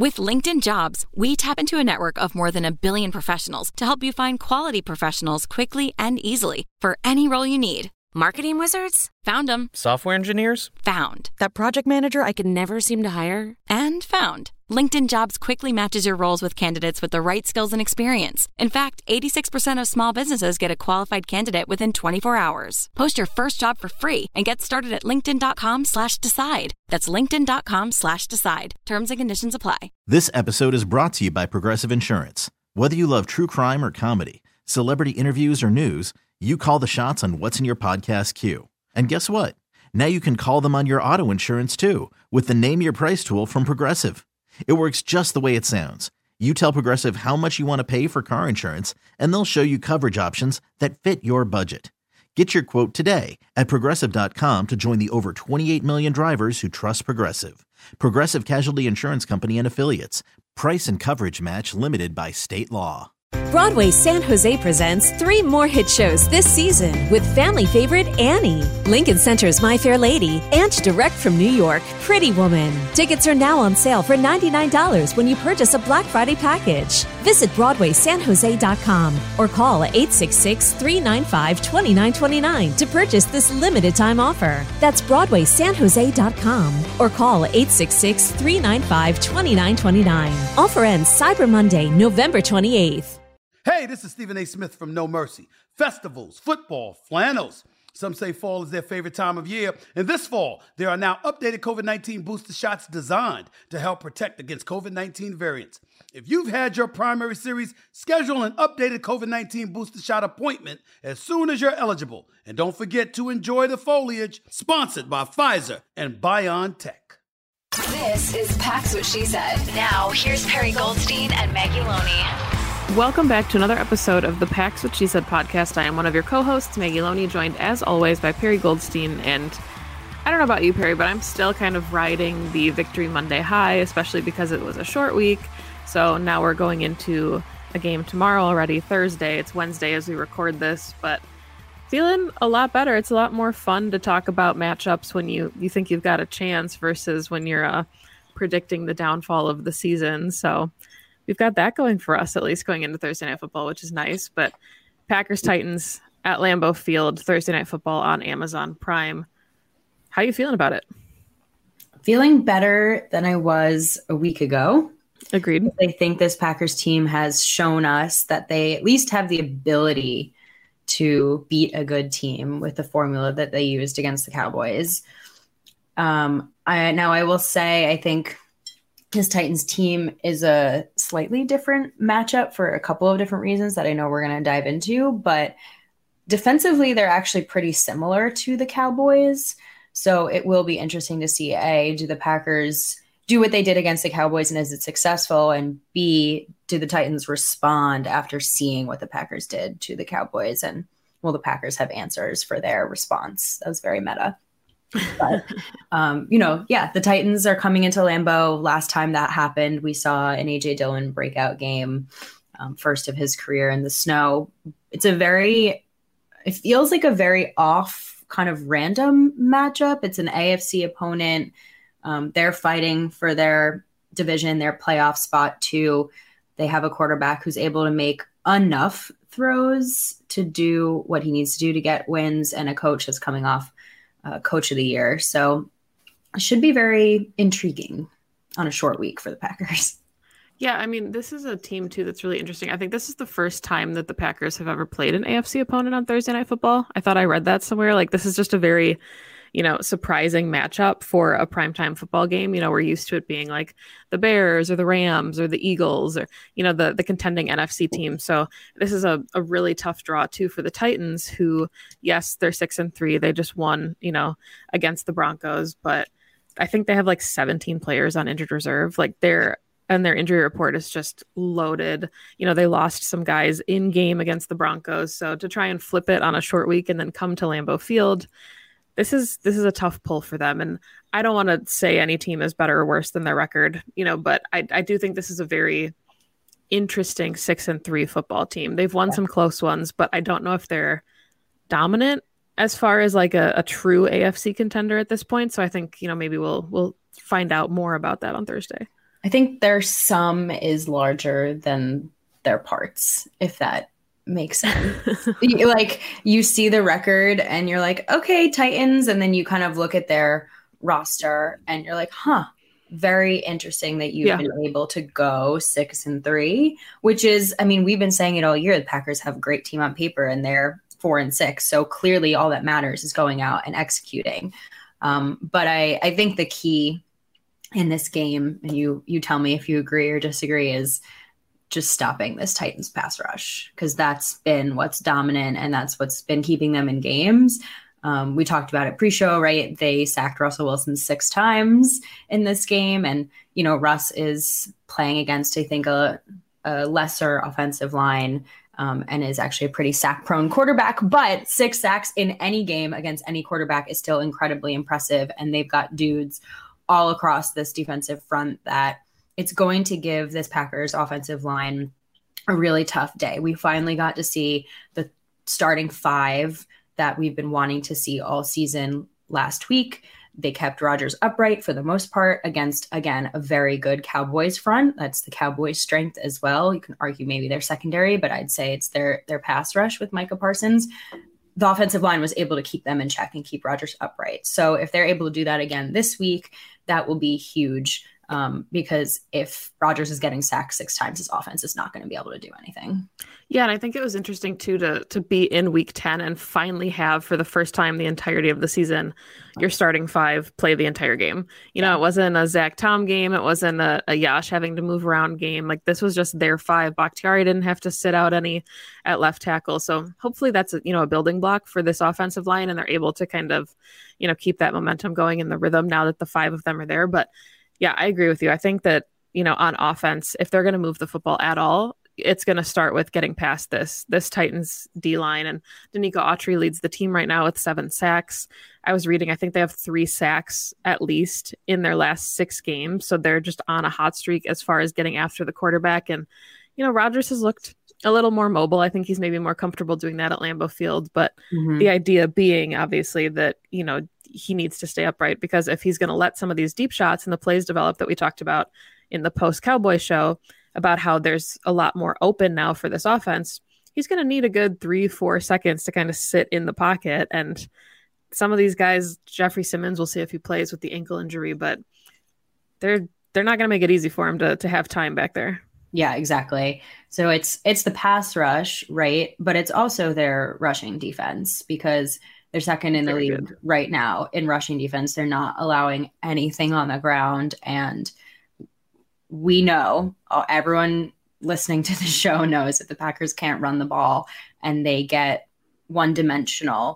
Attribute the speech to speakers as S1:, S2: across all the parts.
S1: With LinkedIn Jobs, we tap into a network of more than 1 billion professionals to help you find quality professionals quickly and easily for any role you need. Marketing wizards? Found them.
S2: Software engineers?
S1: Found. That project manager I could never seem to hire? And found. LinkedIn Jobs quickly matches your roles with candidates with the right skills and experience. In fact, 86% of small businesses get a qualified candidate within 24 hours. Post your first job for free and get started at linkedin.com/decide. That's linkedin.com/decide. Terms and conditions apply.
S3: This episode is brought to you by Progressive Insurance. Whether you love true crime or comedy, celebrity interviews or news, you call the shots on what's in your podcast queue. And guess what? Now you can call them on your auto insurance too with the Name Your Price tool from Progressive. It works just the way it sounds. You tell Progressive how much you want to pay for car insurance, and they'll show you coverage options that fit your budget. Get your quote today at Progressive.com to join the over 28 million drivers who trust Progressive. Progressive Casualty Insurance Company and Affiliates. Price and coverage match limited by state law.
S4: Broadway San Jose presents 3 more hit shows this season with family favorite Annie, Lincoln Center's My Fair Lady, and direct from New York, Pretty Woman. Tickets are now on sale for $99 when you purchase a Black Friday package. Visit BroadwaySanJose.com or call 866-395-2929 to purchase this limited time offer. That's BroadwaySanJose.com or call 866-395-2929. Offer ends Cyber Monday, November 28th.
S5: Hey, this is Stephen A. Smith from No Mercy. Festivals, football, flannels. Some say fall is their favorite time of year. And this fall, there are now updated COVID-19 booster shots designed to help protect against COVID-19 variants. If you've had your primary series, schedule an updated COVID-19 booster shot appointment as soon as you're eligible. And don't forget to enjoy the foliage. Sponsored by Pfizer and BioNTech.
S6: This is Pax What She Said. Now, here's Perry Goldstein and Maggie Loney.
S7: Welcome back to another episode of the Pax What She Said podcast. I am one of your co-hosts, Maggie Loney, joined as always by Perry Goldstein. And I don't know about you, Perry, but I'm still kind of riding the Victory Monday high, especially because it was a short week. So now we're going into a game tomorrow already, Thursday. It's Wednesday as we record this, but feeling a lot better. It's a lot more fun to talk about matchups when you think you've got a chance versus when you're predicting the downfall of the season. So we've got that going for us, at least going into Thursday Night Football, which is nice. But Packers-Titans at Lambeau Field, Thursday Night Football on Amazon Prime. How are you feeling about it?
S8: Feeling better than I was a week ago.
S7: Agreed.
S8: I think this Packers team has shown us that they at least have the ability to beat a good team with the formula that they used against the Cowboys. I will say, I think this Titans team is a slightly different matchup for a couple of different reasons that I know we're going to dive into, but defensively, they're actually pretty similar to the Cowboys. So it will be interesting to see, A, do the Packers do what they did against the Cowboys and is it successful? And B, do the Titans respond after seeing what the Packers did to the Cowboys? And will the Packers have answers for their response? That was very meta. But, the Titans are coming into Lambeau. Last time that happened, we saw an A.J. Dillon breakout game, first of his career in the snow. It feels like a very off kind of random matchup. It's an AFC opponent. They're fighting for their division, their playoff spot too. They have a quarterback who's able to make enough throws to do what he needs to do to get wins, and a coach that's coming off Coach of the Year. So it should be very intriguing on a short week for the Packers.
S7: Yeah, I mean, this is a team, too, that's really interesting. I think this is the first time that the Packers have ever played an AFC opponent on Thursday Night Football. I thought I read that somewhere. Like, this is just a very, surprising matchup for a primetime football game. We're used to it being like the Bears or the Rams or the Eagles or, the contending NFC team. So this is a really tough draw, too, for the Titans, who, yes, they're 6-3. They just won, against the Broncos. But I think they have like 17 players on injured reserve. Like their injury report is just loaded. They lost some guys in game against the Broncos. So to try and flip it on a short week and then come to Lambeau Field, this is a tough pull for them. And I don't want to say any team is better or worse than their record, but I do think this is a very interesting 6-3 football team. They've won some close ones, but I don't know if they're dominant as far as like a true AFC contender at this point. So I think, maybe we'll find out more about that on Thursday.
S8: I think their sum is larger than their parts, if that makes sense. Like, you see the record and you're like, okay, Titans. And then you kind of look at their roster and you're like, very interesting that you've been able to go 6-3, which is, I mean, we've been saying it all year. The Packers have a great team on paper and they're 4-6. So clearly all that matters is going out and executing. But I think the key in this game, and you tell me if you agree or disagree, is just stopping this Titans pass rush, because that's been what's dominant and that's what's been keeping them in games. We talked about it pre-show, right? They sacked Russell Wilson 6 times in this game. And, you know, Russ is playing against, I think, a lesser offensive line and is actually a pretty sack-prone quarterback. But 6 sacks in any game against any quarterback is still incredibly impressive. And they've got dudes all across this defensive front that it's going to give this Packers offensive line a really tough day. We finally got to see the starting 5 that we've been wanting to see all season last week. They kept Rodgers upright for the most part against, again, a very good Cowboys front. That's the Cowboys' strength as well. You can argue maybe their secondary, but I'd say it's their pass rush with Micah Parsons. The offensive line was able to keep them in check and keep Rodgers upright. So if they're able to do that again this week, that will be huge. Because if Rodgers is getting sacked 6 times, his offense is not going to be able to do anything.
S7: Yeah, and I think it was interesting too to be in week 10 and finally have, for the first time the entirety of the season, your starting 5 play the entire game. You know, it wasn't a Zach Tom game. It wasn't a Yash having to move around game. Like, this was just their 5. Bakhtiari didn't have to sit out any at left tackle. So hopefully that's a building block for this offensive line, and they're able to kind of, keep that momentum going in the rhythm now that the 5 of them are there. But yeah, I agree with you. I think that, on offense, if they're going to move the football at all, it's going to start with getting past this Titans D-line. And Danico Autry leads the team right now with 7 sacks. I was reading, I think they have 3 sacks at least in their last 6 games. So they're just on a hot streak as far as getting after the quarterback. And, Rodgers has looked a little more mobile. I think he's maybe more comfortable doing that at Lambeau Field. But the idea being, obviously, that, he needs to stay upright, because if he's going to let some of these deep shots and the plays develop that we talked about in the post-Cowboy show about how there's a lot more open now for this offense, he's going to need a good 3-4 seconds to kind of sit in the pocket. And some of these guys, Jeffrey Simmons, we'll see if he plays with the ankle injury, but they're not going to make it easy for him to have time back there.
S8: Yeah, exactly. So it's the pass rush, right? But it's also their rushing defense, because they're second in the league right now in rushing defense. They're not allowing anything on the ground. And we know, everyone listening to the show knows, that the Packers can't run the ball and they get one-dimensional.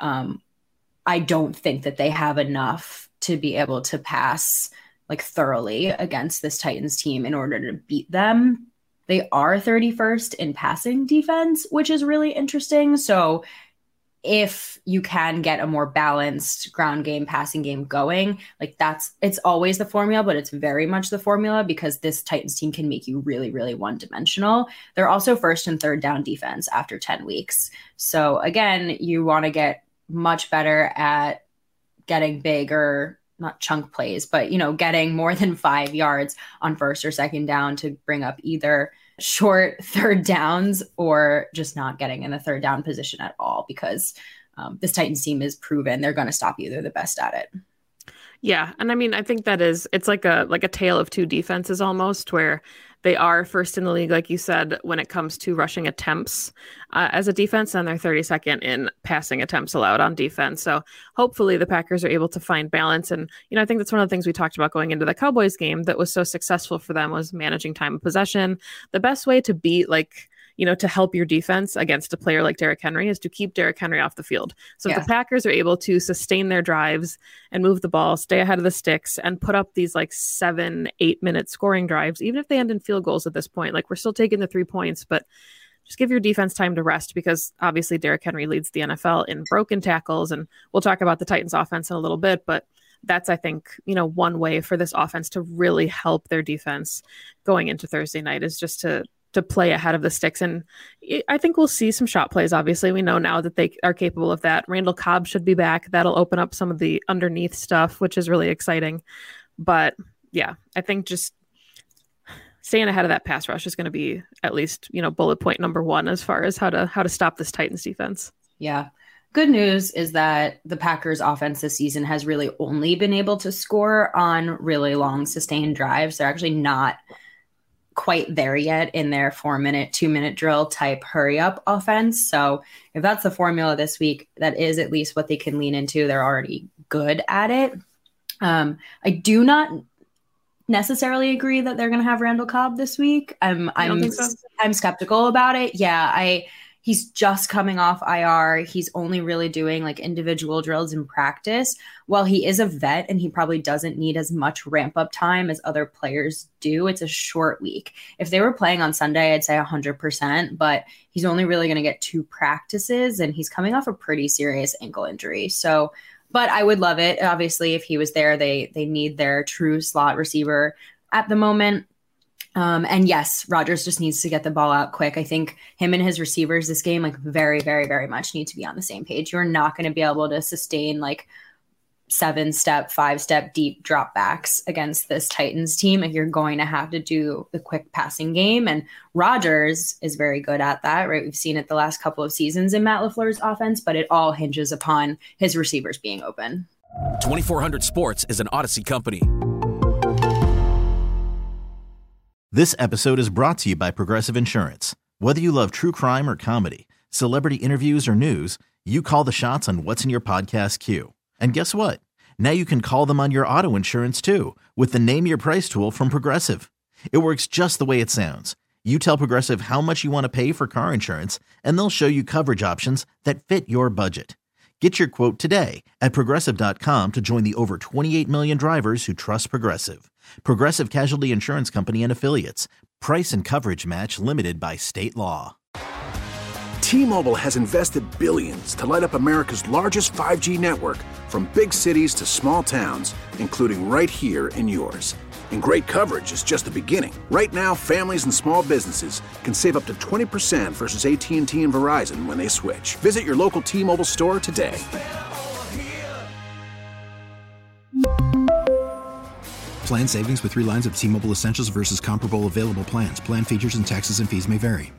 S8: I don't think that they have enough to be able to pass like thoroughly against this Titans team in order to beat them. They are 31st in passing defense, which is really interesting. So if you can get a more balanced ground game, passing game going, like it's always the formula, but it's very much the formula, because this Titans team can make you really, really one-dimensional. They're also first and third down defense after 10 weeks. So again, you want to get much better at getting big, or not chunk plays, but, getting more than 5 yards on first or second down to bring up either short third downs or just not getting in the third down position at all, because this Titans team is proven they're going to stop you. They're the best at it.
S7: Yeah. And I mean, I think it's like a tale of 2 defenses almost, where they are first in the league, like you said, when it comes to rushing attempts as a defense, and they're 32nd in passing attempts allowed on defense. So hopefully the Packers are able to find balance. And, I think that's one of the things we talked about going into the Cowboys game that was so successful for them, was managing time of possession. The best way to beat, to help your defense against a player like Derrick Henry is to keep Derrick Henry off the field. So if the Packers are able to sustain their drives and move the ball, stay ahead of the sticks, and put up these 7-8 minute scoring drives, even if they end in field goals at this point, we're still taking the 3 points, but just give your defense time to rest, because obviously Derrick Henry leads the NFL in broken tackles. And we'll talk about the Titans offense in a little bit, but that's, I think, one way for this offense to really help their defense going into Thursday night, is just to play ahead of the sticks. And I think we'll see some shot plays. Obviously, we know now that they are capable of that. Randall Cobb should be back. That'll open up some of the underneath stuff, which is really exciting. But yeah, I think just staying ahead of that pass rush is going to be at least, bullet point number one as far as how to stop this Titans defense.
S8: Yeah. Good news is that the Packers offense this season has really only been able to score on really long sustained drives. They're actually not quite there yet in their 4-minute, 2-minute drill type hurry up offense. So if that's the formula this week, that is at least what they can lean into. They're already good at it. I do not necessarily agree that they're going to have Randall Cobb this week. I'm skeptical about it. Yeah, he's just coming off IR. He's only really doing like individual drills in practice. While he is a vet and he probably doesn't need as much ramp up time as other players do, it's a short week. If they were playing on Sunday, I'd say 100%, but he's only really going to get 2 practices and he's coming off a pretty serious ankle injury. So, but I would love it. Obviously, if he was there, they need their true slot receiver at the moment. And yes, Rodgers just needs to get the ball out quick. I think him and his receivers this game, like very, very, very much need to be on the same page. You're not going to be able to sustain like 7-step, 5-step deep dropbacks against this Titans team if you're going to have to do the quick passing game. And Rodgers is very good at that, right? We've seen it the last couple of seasons in Matt LaFleur's offense, but it all hinges upon his receivers being open.
S2: 2400 Sports is an Odyssey company.
S3: This episode is brought to you by Progressive Insurance. Whether you love true crime or comedy, celebrity interviews or news, you call the shots on what's in your podcast queue. And guess what? Now you can call them on your auto insurance too with the Name Your Price tool from Progressive. It works just the way it sounds. You tell Progressive how much you want to pay for car insurance, and they'll show you coverage options that fit your budget. Get your quote today at Progressive.com to join the over 28 million drivers who trust Progressive. Progressive Casualty Insurance Company and Affiliates. Price and coverage match limited by state law.
S9: T-Mobile has invested billions to light up America's largest 5G network, from big cities to small towns, including right here in yours. And great coverage is just the beginning. Right now, families and small businesses can save up to 20% versus AT&T and Verizon when they switch. Visit your local T-Mobile store today.
S10: Plan savings with 3 lines of T-Mobile Essentials versus comparable available plans. Plan features and taxes and fees may vary.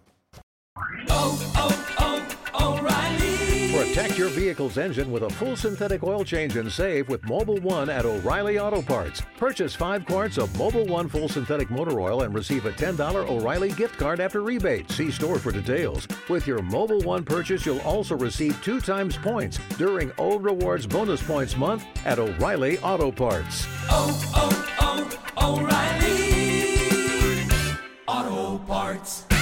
S11: Protect your vehicle's engine with a full synthetic oil change and save with Mobil 1 at O'Reilly Auto Parts. Purchase 5 quarts of Mobil 1 full synthetic motor oil and receive a $10 O'Reilly gift card after rebate. See store for details. With your Mobil 1 purchase, you'll also receive 2 times points during Old Rewards Bonus Points Month at O'Reilly Auto Parts.
S12: O'Reilly Auto Parts.